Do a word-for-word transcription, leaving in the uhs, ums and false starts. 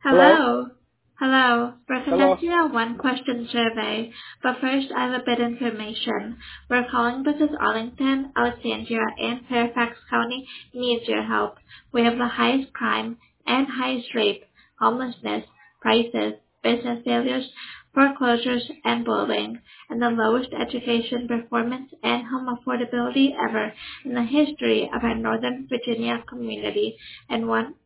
Hello? Hello. Hello. We're Hello? conducting a one-question survey, but first I have a bit of information. We're calling because Arlington, Alexandria, and Fairfax County needs your help. We have the highest crime and highest rape, homelessness, prices, business failures, foreclosures, and bullying, and the lowest education performance and home affordability ever in the history of our Northern Virginia community, and one